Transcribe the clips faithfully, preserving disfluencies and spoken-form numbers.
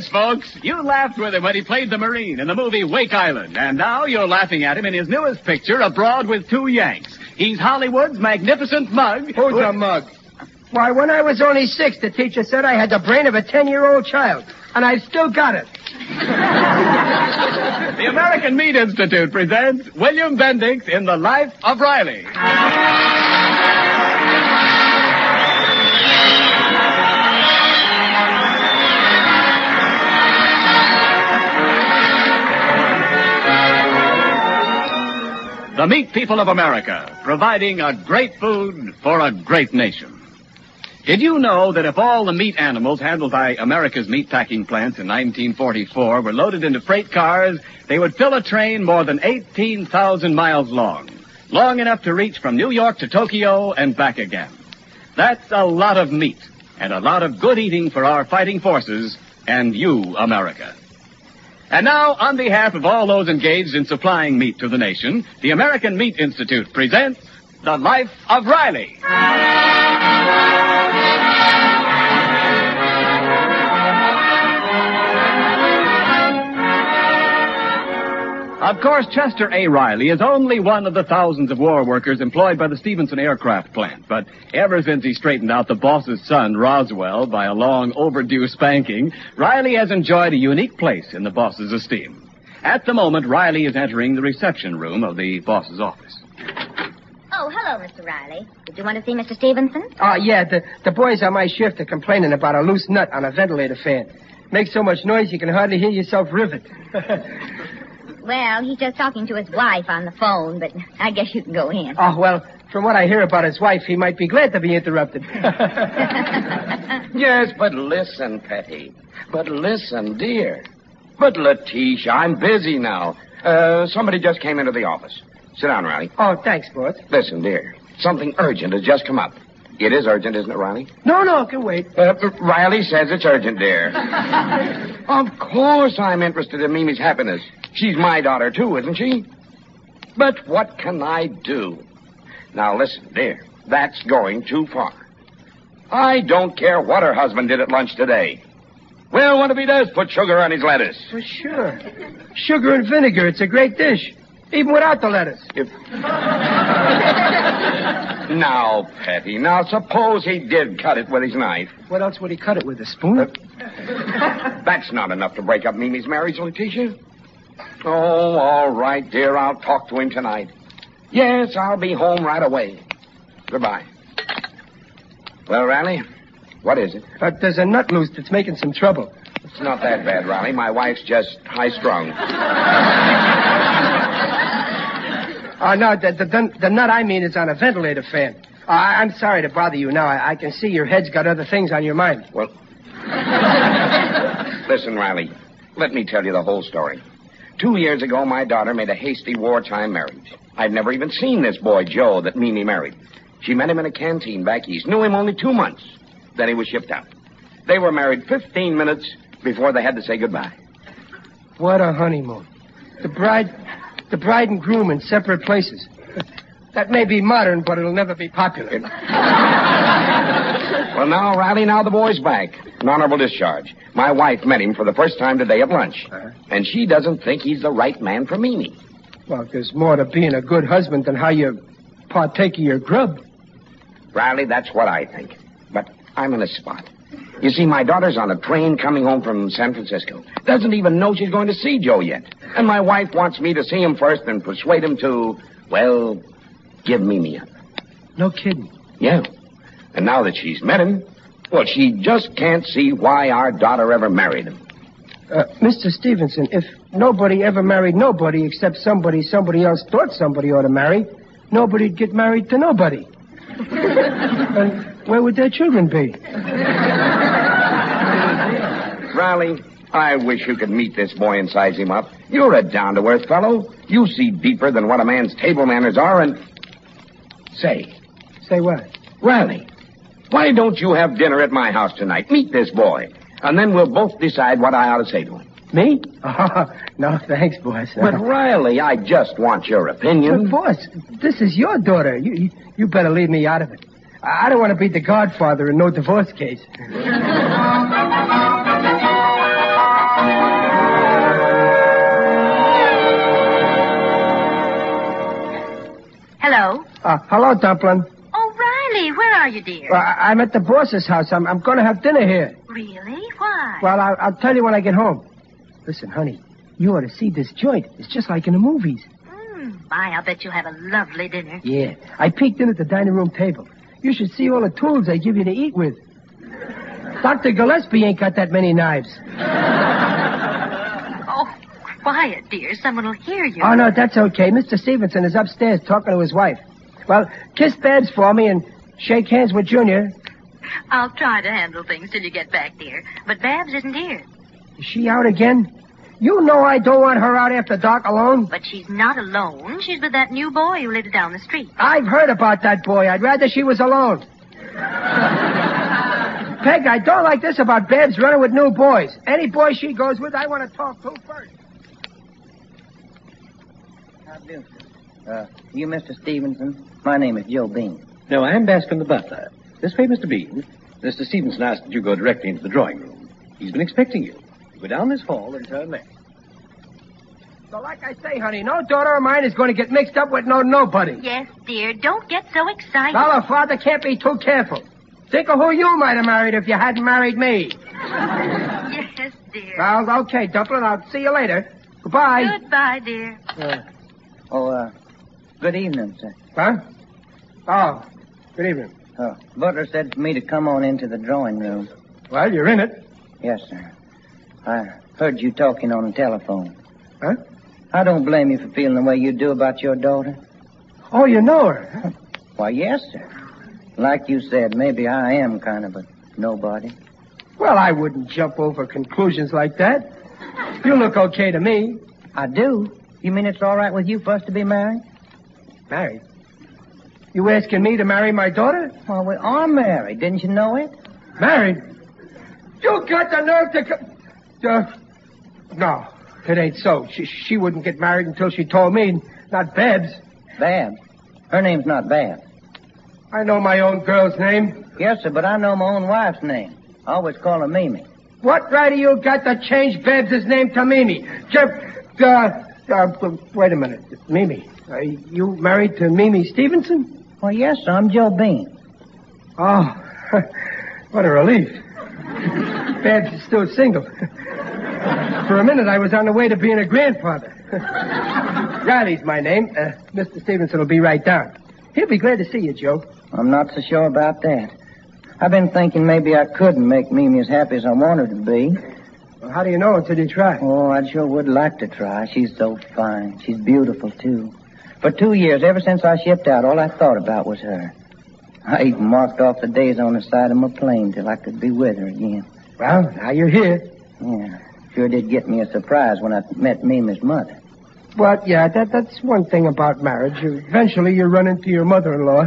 folks. You laughed with him when he played the Marine in the movie Wake Island. And now you're laughing at him in his newest picture, Abroad with Two Yanks. He's Hollywood's magnificent mug. Who's a mug? Why, when I was only six, the teacher said I had the brain of a ten-year-old child. And I've still got it. The American Meat Institute presents William Bendix in The Life of Riley. The meat people of America, providing a great food for a great nation. Did you know that if all the meat animals handled by America's meatpacking plants in nineteen forty-four were loaded into freight cars, they would fill a train more than eighteen thousand miles long, long enough to reach from New York to Tokyo and back again. That's a lot of meat, and a lot of good eating for our fighting forces and you, America. And now, on behalf of all those engaged in supplying meat to the nation, the American Meat Institute presents The Life of Riley. Of course, Chester A. Riley is only one of the thousands of war workers employed by the Stevenson Aircraft Plant. But ever since he straightened out the boss's son, Roswell, by a long overdue spanking, Riley has enjoyed a unique place in the boss's esteem. At the moment, Riley is entering the reception room of the boss's office. Oh, hello, Mister Riley. Did you want to see Mister Stevenson? Oh, yeah, the, the boys on my shift are complaining about a loose nut on a ventilator fan. Makes so much noise you can hardly hear yourself rivet. Well, he's just talking to his wife on the phone, but I guess you can go in. Oh, well, from what I hear about his wife, he might be glad to be interrupted. Yes, but listen, Petty. But listen, dear. But, Letitia, I'm busy now. Uh, somebody just came into the office. Sit down, Riley. Oh, thanks, boss. Listen, dear. Something urgent has just come up. It is urgent, isn't it, Riley? No, no, can wait. Uh, Riley says it's urgent, dear. Of course I'm interested in Mimi's happiness. She's my daughter, too, isn't she? But what can I do? Now, listen, dear. That's going too far. I don't care what her husband did at lunch today. Well, what if he does put sugar on his lettuce? For sure. Sugar and vinegar, it's a great dish. Even without the lettuce. If... Now, Petty, now suppose he did cut it with his knife. What else would he cut it with, a spoon? Uh, that's not enough to break up Mimi's marriage, Letitia. Oh, all right, dear, I'll talk to him tonight. Yes, I'll be home right away. Goodbye. Well, Riley, what is it? Uh, there's a nut loose that's making some trouble. It's not that bad, Riley. My wife's just high-strung. Oh, no, the, the, the nut I mean is on a ventilator fan. Uh, I'm sorry to bother you now. I, I can see your head's got other things on your mind. Well, listen, Riley, let me tell you the whole story. Two years ago, my daughter made a hasty wartime marriage. I'd never even seen this boy, Joe, that Mimi married. She met him in a canteen back east, knew him only two months. Then he was shipped out. They were married fifteen minutes before they had to say goodbye. What a honeymoon. The bride... The bride and groom in separate places. That may be modern, but it'll never be popular. It... Well, now, Riley, now the boy's back. An honorable discharge. My wife met him for the first time today at lunch. Uh-huh. And she doesn't think he's the right man for Mimi. Well, there's more to being a good husband than how you partake of your grub. Riley, that's what I think. But I'm in a spot. You see, my daughter's on a train coming home from San Francisco. Doesn't even know she's going to see Joe yet. And my wife wants me to see him first and persuade him to, well, give Mimi up. No kidding. Yeah. And now that she's met him, well, she just can't see why our daughter ever married him. Uh, Mister Stevenson, if nobody ever married nobody except somebody somebody else thought somebody ought to marry, nobody'd get married to nobody. And where would their children be? Riley, I wish you could meet this boy and size him up. You're a down-to-earth fellow. You see deeper than what a man's table manners are, and... Say. Say what? Riley, why don't you have dinner at my house tonight? Meet this boy, and then we'll both decide what I ought to say to him. Me? Oh, no, thanks, boss. No. But, Riley, I just want your opinion. But, boss, this is your daughter. You, you, you better leave me out of it. I don't want to be the godfather in no divorce case. Uh, hello, Dumpling. Oh, Riley, where are you, dear? Well, I- I'm at the boss's house. I'm, I'm going to have dinner here. Really? Why? Well, I'll, I'll tell you when I get home. Listen, honey, you ought to see this joint. It's just like in the movies. Mm, my, I'll bet you'll have a lovely dinner. Yeah. I peeked in at the dining room table. You should see all the tools they give you to eat with. Doctor Gillespie ain't got that many knives. Oh, quiet, dear. Someone will hear you. Oh, no, that's okay. Mister Stevenson is upstairs talking to his wife. Well, kiss Babs for me and shake hands with Junior. I'll try to handle things till you get back, dear. But Babs isn't here. Is she out again? You know I don't want her out after dark alone. But she's not alone. She's with that new boy who lives down the street. I've heard about that boy. I'd rather she was alone. Peg, I don't like this about Babs running with new boys. Any boy she goes with, I want to talk to first. How do you do? Uh, you Mister Stevenson? My name is Joe Bean. No, I'm Bascom the butler. This way, Mister Bean. Mister Stevenson asked that you go directly into the drawing room. He's been expecting you. You go down this hall and turn left. So like I say, honey, no daughter of mine is going to get mixed up with no nobody. Yes, dear. Don't get so excited. Well, a father can't be too careful. Think of who you might have married if you hadn't married me. Yes, dear. Well, okay, Dumpling. I'll see you later. Goodbye. Goodbye, dear. Uh, oh, uh, good evening, sir. Huh? Oh, good evening. Uh, Butler said for me to come on into the drawing room. Well, you're in it. Yes, sir. I heard you talking on the telephone. Huh? I don't blame you for feeling the way you do about your daughter. Oh, you know her, huh? Why, yes, sir. Like you said, maybe I am kind of a nobody. Well, I wouldn't jump over conclusions like that. You look okay to me. I do? You mean it's all right with you for us to be married? Married? You asking me to marry my daughter? Well, we are married. Didn't you know it? Married? You got the nerve to come... Uh, no, it ain't so. She, she wouldn't get married until she told me, not Babs. Babs? Her name's not Babs. I know my own girl's name. Yes, sir, but I know my own wife's name. I always call her Mimi. What right have you got to change Babs' name to Mimi? Jeff, uh, uh, wait a minute. Mimi, are you married to Mimi Stevenson? Well, yes, sir, I'm Joe Bean. Oh, what a relief. Babs is still single. For a minute, I was on the way to being a grandfather. Riley's my name. Uh, Mister Stevenson will be right down. He'll be glad to see you, Joe. I'm not so sure about that. I've been thinking maybe I couldn't make Mimi as happy as I want her to be. Well, how do you know until you try? Oh, I sure would like to try. She's so fine. She's beautiful, too. For two years, ever since I shipped out, all I thought about was her. I even marked off the days on the side of my plane till I could be with her again. Well, now you're here. Yeah, sure did get me a surprise when I met Mimi's mother. Well, yeah, that, that's one thing about marriage. Eventually, you run into your mother-in-law.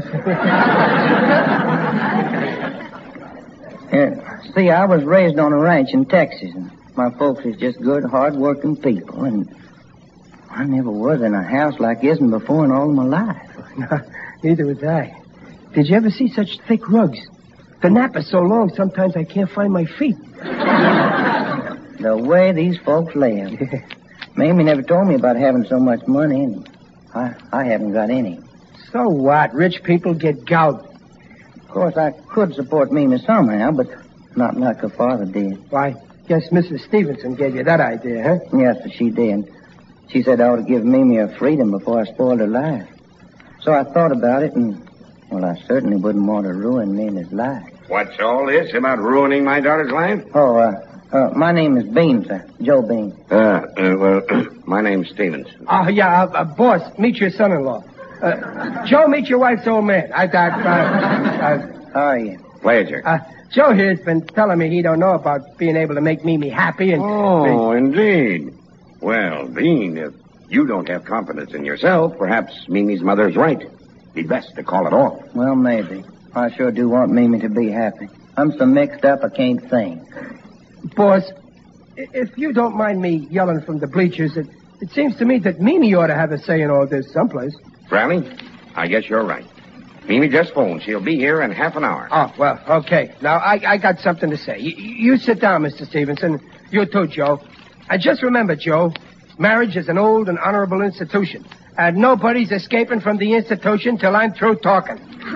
Yeah, see, I was raised on a ranch in Texas, and my folks is just good, hard-working people, and I never was in a house like this before in all of my life. No, neither was I. Did you ever see such thick rugs? The nap is so long, sometimes I can't find my feet. The way these folks live. Mamie never told me about having so much money, and I, I haven't got any. So what? Rich people get gout. Of course, I could support Mimi somehow, but not like her father did. Why, guess Missus Stevenson gave you that idea, huh? Yes, she did. She said I ought to give Mimi her freedom before I spoiled her life. So I thought about it, and, well, I certainly wouldn't want to ruin Mimi's life. What's all this about ruining my daughter's life? Oh, uh, uh my name is Bean, sir. Joe Bean. Uh, uh well, my name's Stevens. Oh, yeah, uh, uh, boss, meet your son-in-law. Uh, Joe, meet your wife's old man. I, I, uh, uh, How are you? Pleasure. Uh, Joe here's been telling me he don't know about being able to make Mimi happy and... Oh, indeed. Well, Bean, if you don't have confidence in yourself, perhaps Mimi's mother's right. Be best to call it off. Well, maybe. I sure do want Mimi to be happy. I'm so mixed up I can't think. Boss, if you don't mind me yelling from the bleachers, it, it seems to me that Mimi ought to have a say in all this someplace. Frally, I guess you're right. Mimi just phoned. She'll be here in half an hour. Oh, well, okay. Now, I, I got something to say. You, you sit down, Mister Stevenson. You too, Joe. And just remember, Joe, marriage is an old and honorable institution. And nobody's escaping from the institution till I'm through talking.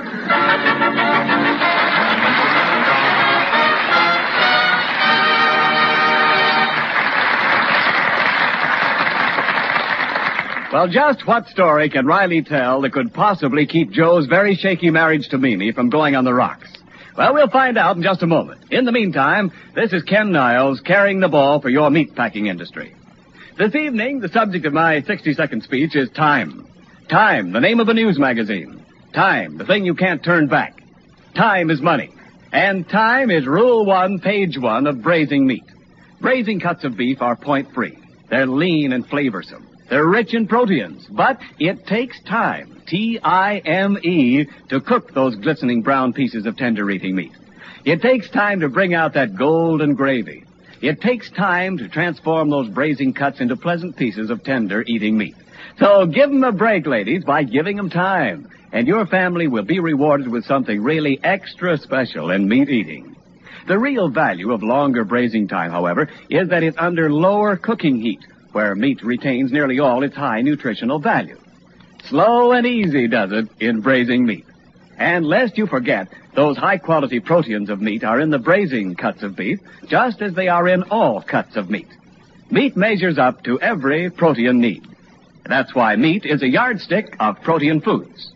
Well, just what story can Riley tell that could possibly keep Joe's very shaky marriage to Mimi from going on the rocks? Well, we'll find out in just a moment. In the meantime, this is Ken Niles carrying the ball for your meatpacking industry. This evening, the subject of my sixty-second speech is Time. Time, the name of a news magazine. Time, the thing you can't turn back. Time is money. And time is rule one, page one of braising meat. Braising cuts of beef are point-free. They're lean and flavorsome. They're rich in proteins, but it takes time, T I M E, to cook those glistening brown pieces of tender-eating meat. It takes time to bring out that golden gravy. It takes time to transform those braising cuts into pleasant pieces of tender-eating meat. So give 'em a break, ladies, by giving 'em time, and your family will be rewarded with something really extra special in meat eating. The real value of longer braising time, however, is that it's under lower cooking heat, where meat retains nearly all its high nutritional value. Slow and easy does it in braising meat. And lest you forget, those high-quality proteins of meat are in the braising cuts of beef, just as they are in all cuts of meat. Meat measures up to every protein need. That's why meat is a yardstick of protein foods.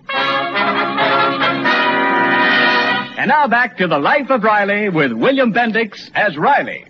And now back to the Life of Riley with William Bendix as Riley.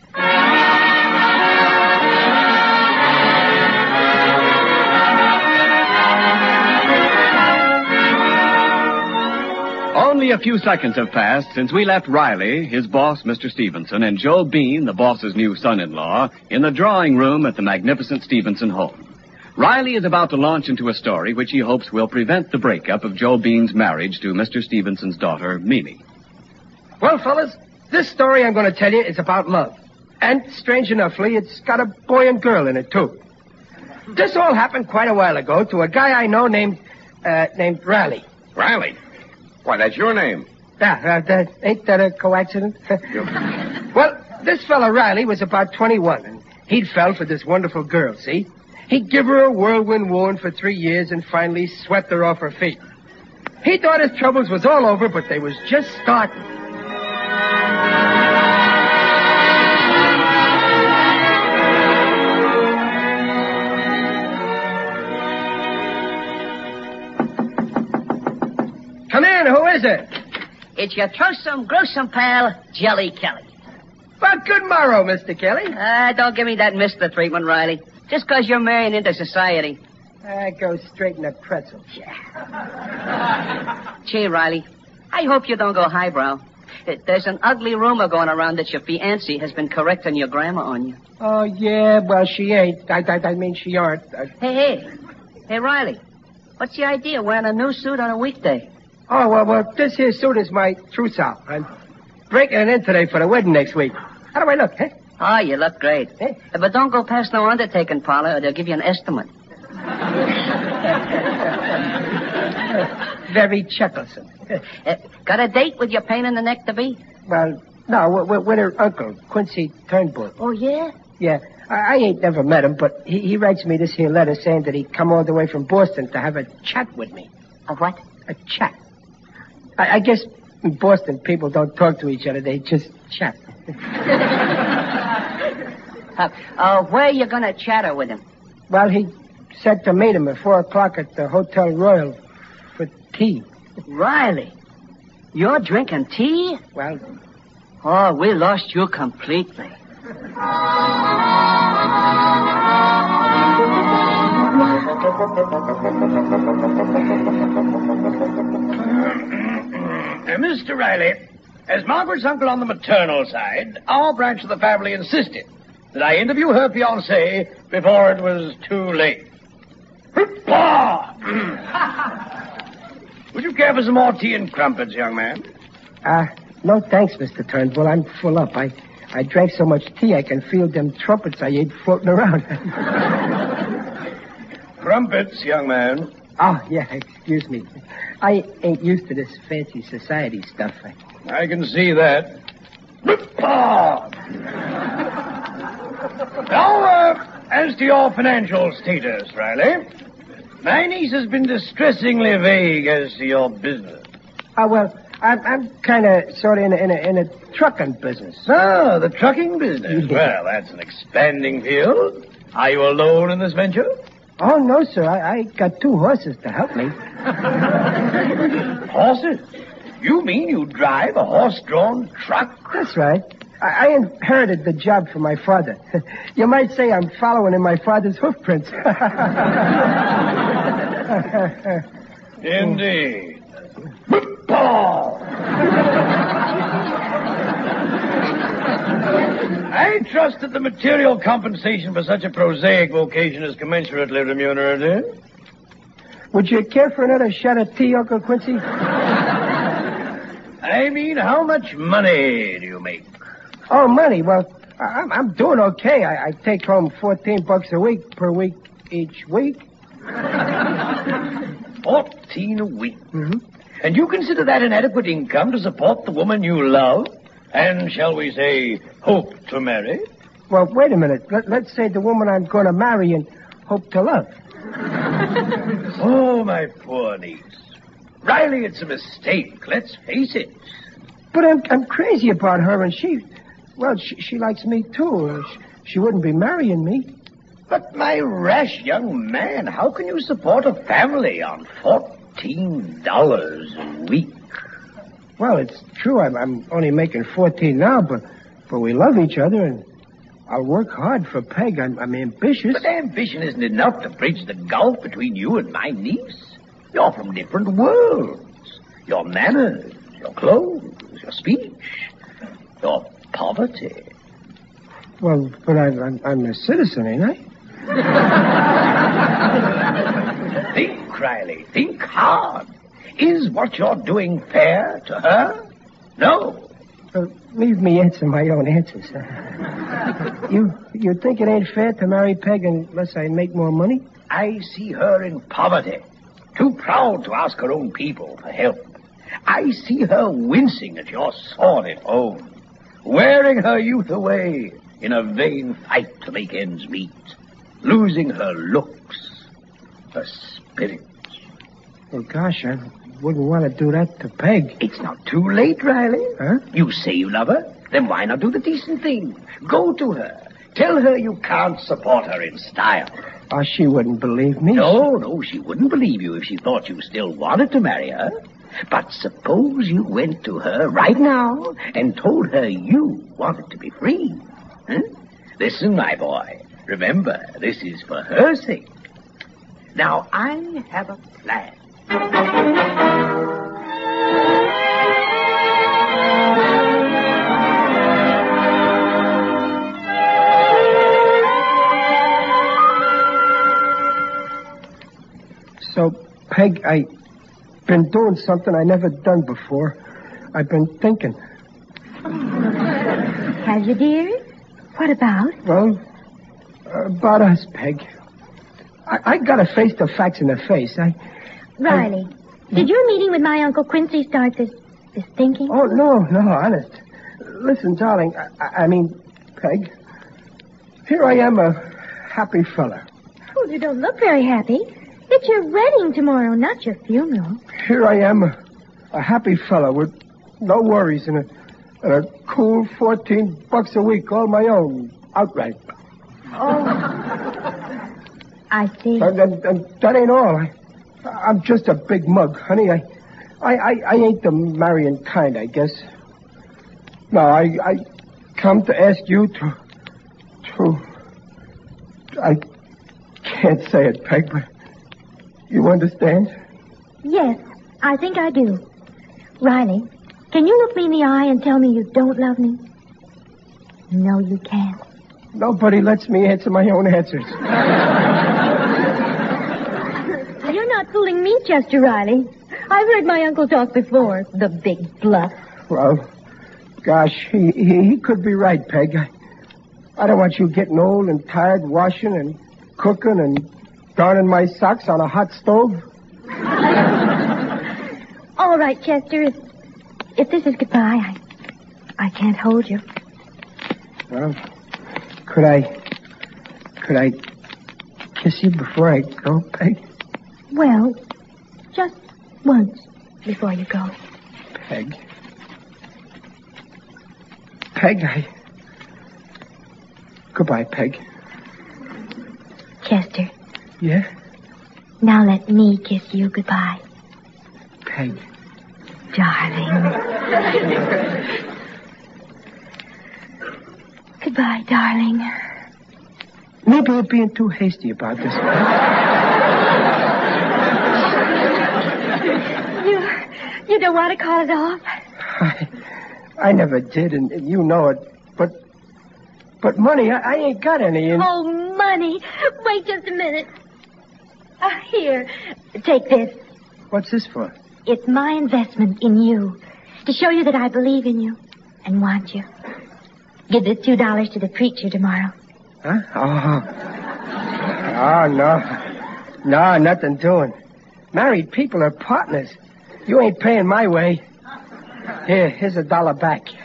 Only a few seconds have passed since we left Riley, his boss, Mister Stevenson, and Joe Bean, the boss's new son-in-law, in the drawing room at the magnificent Stevenson home. Riley is about to launch into a story which he hopes will prevent the breakup of Joe Bean's marriage to Mister Stevenson's daughter, Mimi. Well, fellas, this story I'm going to tell you is about love. And, strange enoughly, it's got a boy and girl in it, too. This all happened quite a while ago to a guy I know named, uh, named Riley. Riley? Why, that's your name. Yeah, uh, that, ain't that a coincidence? Well, this fella Riley was about twenty-one, and he'd fell for this wonderful girl, see? He'd give her a whirlwind wooing for three years and finally swept her off her feet. He thought his troubles was all over, but they was just starting. Come in, who is it? It's your troublesome, gruesome pal, Jelly Kelly. Well, good morrow, Mister Kelly. Ah, don't give me that Mister treatment, Riley. Just 'cause you're marrying into society. I go straight in the pretzel. Gee, Riley, I hope you don't go highbrow. There's an ugly rumor going around that your fiancée has been correcting your grammar on you. Oh, yeah, well, she ain't. I, I, I mean, she aren't. I... Hey, hey. Hey, Riley, what's the idea of wearing a new suit on a weekday? Oh, well, well, this here suit is my trousseau. I'm breaking it in today for the wedding next week. How do I look, huh? Oh, you look great. Eh? But don't go past no undertaking parlor or they'll give you an estimate. Very chucklesome. uh, got a date with your pain in the neck to be? Well, no, with, with her uncle, Quincy Turnbull. Oh, yeah? Yeah. I, I ain't never met him, but he, he writes me this here letter saying that he'd come all the way from Boston to have a chat with me. A what? A chat. I, I guess in Boston, people don't talk to each other. They just chat. uh, uh, where are you going to chatter with him? Well, he said to meet him at four o'clock at the Hotel Royal for tea. Riley, you're drinking tea? Well... Oh, we lost you completely. Uh, Mister Riley, as Margaret's uncle on the maternal side, our branch of the family insisted that I interview her fiancé before it was too late. Would you care for some more tea and crumpets, young man? Uh, no thanks, Mister Turnbull. I'm full up. I, I drank so much tea I can feel them trumpets I ate floating around. Crumpets, young man. Oh, yeah, excuse me. I ain't used to this fancy society stuff. I, I can see that. Now, uh, as to your financial status, Riley, My niece has been distressingly vague as to your business. Oh, well, I'm, I'm kind of sort of in a, in, a, in a trucking business. Ah, the trucking business. Well, that's an expanding field. Are you alone in this venture? Oh, no, sir. I, I got two horses to help me. Horses? You mean you drive a horse-drawn truck? That's right. I, I inherited the job from my father. You might say I'm following in my father's hoofprints. Indeed. Paul! I trust that the material compensation for such a prosaic vocation is commensurately remunerative. Would you care for another shot of tea, Uncle Quincy? I mean, how much money do you make? Oh, money? Well, I'm, I'm doing okay. I, I take home fourteen bucks a week per week each week. Fourteen a week? Mm-hmm. And you consider that an adequate income to support the woman you love and, shall we say, hope to marry? Well, wait a minute. Let, let's say the woman I'm going to marry and hope to love. Oh, my poor niece. Riley, it's a mistake. Let's face it. But I'm I'm crazy about her, and she, well, she, she likes me, too. She, she wouldn't be marrying me. But, my rash young man, how can you support a family on fourteen dollars a week? Well, it's true. I'm, I'm only making fourteen now, but, but we love each other, and I'll work hard for Peg. I'm, I'm ambitious. But ambition isn't enough to bridge the gulf between you and my niece. You're from different worlds. Your manners, your clothes, your speech, your poverty. Well, but I, I'm, I'm a citizen, ain't I? Think, Riley. Think hard. Is what you're doing fair to her? No. Uh, leave me answer my own answers. you you think it ain't fair to marry Peg unless I make more money? I see her in poverty, too proud to ask her own people for help. I see her wincing at your sordid home, wearing her youth away in a vain fight to make ends meet, losing her looks, her spirit. Well, gosh, I wouldn't want to do that to Peg. It's not too late, Riley. Huh? You say you love her, then why not do the decent thing? Go to her. Tell her you can't support her in style. Oh, she wouldn't believe me. No, no, she wouldn't believe you if she thought you still wanted to marry her. But suppose you went to her right now and told her you wanted to be free. Huh? Listen, my boy. Remember, this is for her sake. Now, I have a plan. So, Peg, I've been doing something I never done before. I've been thinking. Have you, dear? What about? Well, about us, Peg. I, I gotta face the facts in the face. I... Riley, I... did your meeting with my Uncle Quincy start this, this thinking? Oh, no, no, honest. Listen, darling, I, I mean, Peg, here I am, a happy fella. Oh, you don't look very happy. It's your wedding tomorrow, not your funeral. Here I am, a, a happy fella with no worries and a, and a cool fourteen bucks a week, all my own, outright. Oh, I see. And, and, and that ain't all. I, I'm just a big mug, honey. I, I, I, I ain't the marrying kind, I guess. No, I, I come to ask you to, to, I can't say it, Peg, but you understand? Yes, I think I do. Riley, can you look me in the eye and tell me you don't love me? No, you can't. Nobody lets me answer my own answers. You're not fooling me, Chester Riley. I've heard my uncle talk before. The big bluff. Well, gosh, he, he, he could be right, Peg. I, I don't want you getting old and tired washing and cooking and darning my socks on a hot stove. All right, Chester. If, if this is goodbye, I, I can't hold you. Well, could I, could I kiss you before I go, Peg? Well, just once before you go. Peg. Peg, I... Goodbye, Peg. Chester, Yeah? now let me kiss you goodbye. Peg. Darling. Goodbye, darling. Maybe I'm being too hasty about this. You, you don't want to call it off? I, I never did, and, and you know it. But, but money, I, I ain't got any. And... Oh, money. Wait just a minute. Uh, here, take this. What's this for? It's my investment in you, to show you that I believe in you and want you. Give this two dollars to the preacher tomorrow. Huh? Oh. Oh, no. No, nothing doing. Married people are partners. You ain't paying my way. Here, here's a dollar back. Here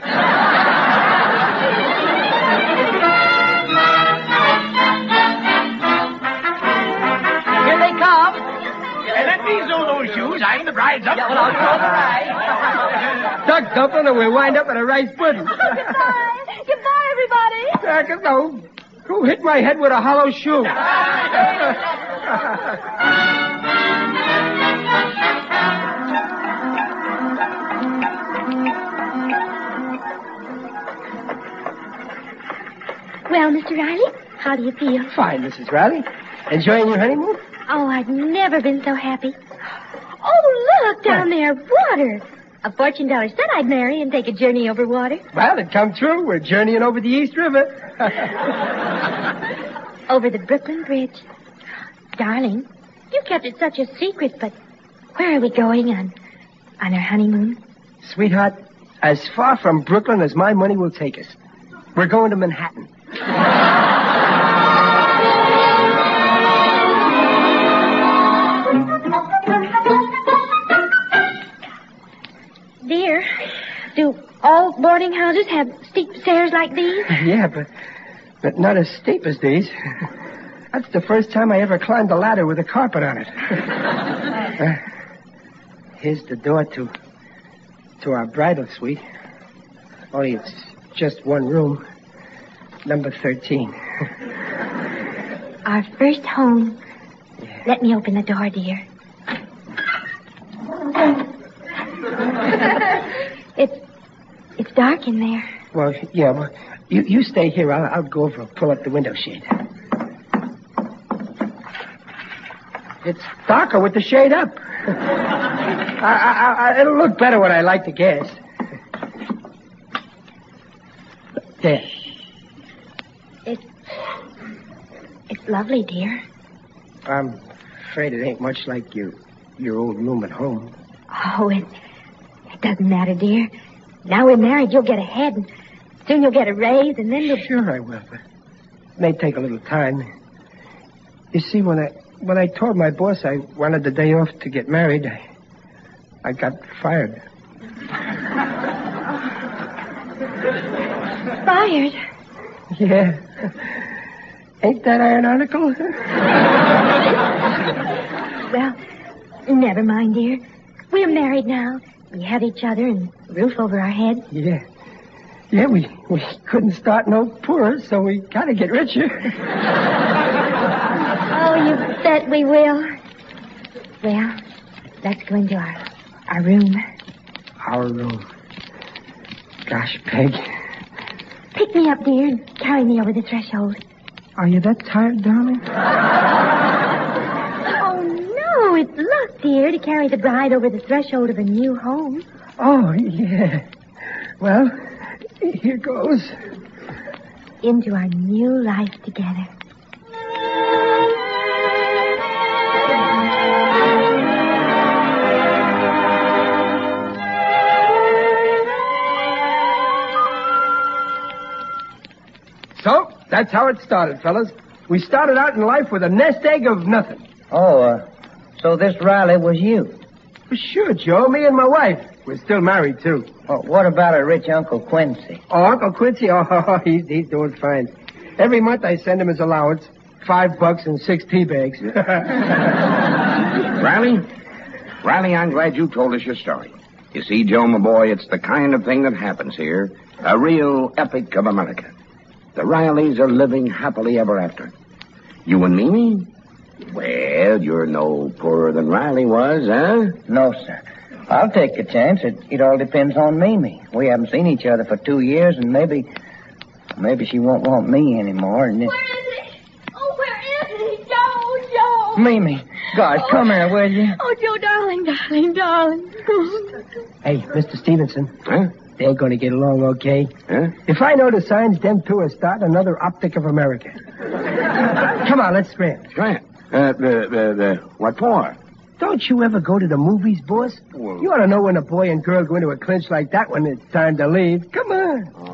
they come. And let me sew those shoes. I'm the bride's up. Yeah, well, I'll call the ride. Duck dumpling, and we wind up in a rice pudding. Goodbye. Goodbye, everybody. Uh, go, go hit my head with a hollow shoe. Well, Mister Riley, how do you feel? Fine, Missus Riley. Enjoying your honeymoon? Oh, I've never been so happy. Oh, look, down there, water. A fortune teller said I'd marry and take a journey over water. Well, it come true. We're journeying over the East River. Over the Brooklyn Bridge. Darling, you kept it such a secret, but where are we going on, on our honeymoon? Sweetheart, as far from Brooklyn as my money will take us. We're going to Manhattan. Dear, do all boarding houses have steep stairs like these? Yeah, but but not as steep as these. That's the first time I ever climbed a ladder with a carpet on it. uh, here's the door to to our bridal suite. Only it's just one room. Number thirteen. Our first home. Yeah. Let me open the door, dear. it's it's dark in there. Well, yeah, well, you, you stay here. I'll, I'll go over and pull up the window shade. It's darker with the shade up. I, I, I, it'll look better when I light the gas. There. It's it's lovely, dear. I'm afraid it ain't much like your your old room at home. Oh, it, it doesn't matter, dear. Now we're married, you'll get ahead, and soon you'll get a raise, and then you'll... Sure I will, but it may take a little time. You see, when I when I told my boss I wanted the day off to get married, I, I got fired. Fired? Yeah. Ain't that an article? Well, never mind, dear. We're married now. We have each other and a roof over our heads. Yeah. Yeah, we, we couldn't start no poorer, so we gotta get richer. Oh, you bet we will. Well, let's go into our, our room. Our room. Gosh, Peg. Pick me up, dear, and carry me over the threshold. Are you that tired, darling? Oh, no, it's luck, dear, to carry the bride over the threshold of a new home. Oh, yeah. Well, here goes. Into our new life together. So, that's how it started, fellas. We started out in life with a nest egg of nothing. Oh, uh, so this Riley was you? Well, sure, Joe. Me and my wife. We're still married, too. Oh, what about a rich Uncle Quincy? Oh, Uncle Quincy? Oh, he's, he's doing fine. Every month I send him his allowance. Five bucks and six tea bags. Riley? Riley, I'm glad you told us your story. You see, Joe, my boy, it's the kind of thing that happens here. A real epic of America. The Rileys are living happily ever after. You and Mimi? Well, you're no poorer than Riley was, huh? No, sir. I'll take a chance. It, it all depends on Mimi. We haven't seen each other for two years, and maybe... Maybe she won't want me anymore. And it... Where is he? Oh, where is he? Joe, Joe. Mimi, gosh, oh. Come here, will you? Oh, Joe, darling, darling, darling. Hey, Mister Stevenson. Huh? They're going to get along okay. Huh? If I know the signs, them two are starting another Optic of America. Come on, let's scram. Scram? Uh, the, the, the, what for? Don't you ever go to the movies, boss? Well, you ought to know when a boy and girl go into a clinch like that when it's time to leave. Come on. Oh.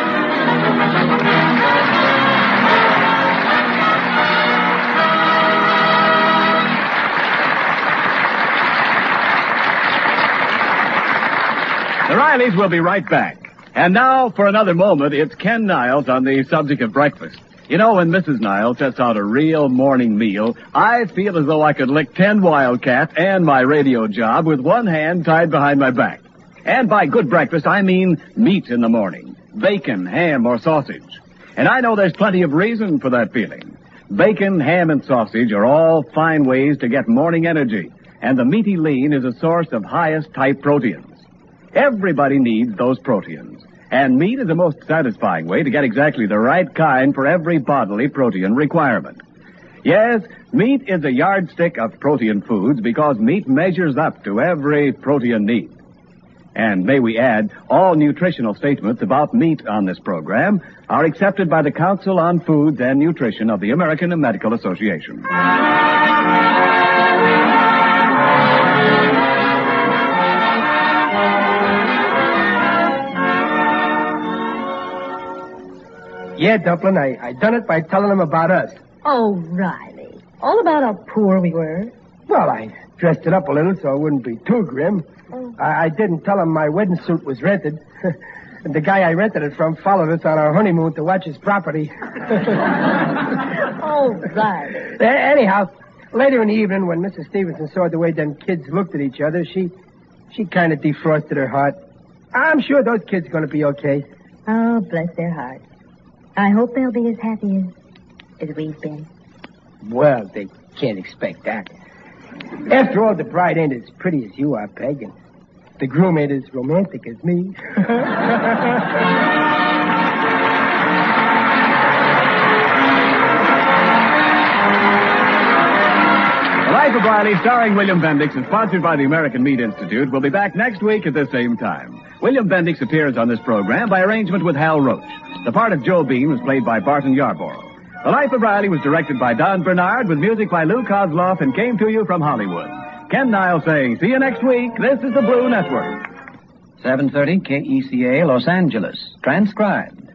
The Rileys will be right back. And now, for another moment, it's Ken Niles on the subject of breakfast. You know, when Missus Niles sets out a real morning meal, I feel as though I could lick ten Wildcats and my radio job with one hand tied behind my back. And by good breakfast, I mean meat in the morning. Bacon, ham, or sausage. And I know there's plenty of reason for that feeling. Bacon, ham, and sausage are all fine ways to get morning energy. And the meaty lean is a source of highest type proteins. Everybody needs those proteins. And meat is the most satisfying way to get exactly the right kind for every bodily protein requirement. Yes, meat is a yardstick of protein foods because meat measures up to every protein need. And may we add, all nutritional statements about meat on this program are accepted by the Council on Foods and Nutrition of the American Medical Association. Yeah, Dumplin', I, I done it by telling them about us. Oh, Riley. All about how poor we were. Well, I dressed it up a little so it wouldn't be too grim. Oh. I, I didn't tell them my wedding suit was rented. And the guy I rented it from followed us on our honeymoon to watch his property. Oh, Riley. A- Anyhow, later in the evening, when Missus Stevenson saw the way them kids looked at each other, she she kind of defrosted her heart. I'm sure those kids are going to be okay. Oh, bless their hearts. I hope they'll be as happy as, as we've been. Well, they can't expect that. After all, the bride ain't as pretty as you are, Peg, and the groom ain't as romantic as me. The Life of Riley, starring William Bendix and sponsored by the American Meat Institute, will be back next week at the same time. William Bendix appears on this program by arrangement with Hal Roach. The part of Joe Bean was played by Barton Yarborough. The Life of Riley was directed by Don Bernard with music by Lou Kozloff and came to you from Hollywood. Ken Niles saying, see you next week. This is the Blue Network. seven thirty K E C A, Los Angeles. Transcribed.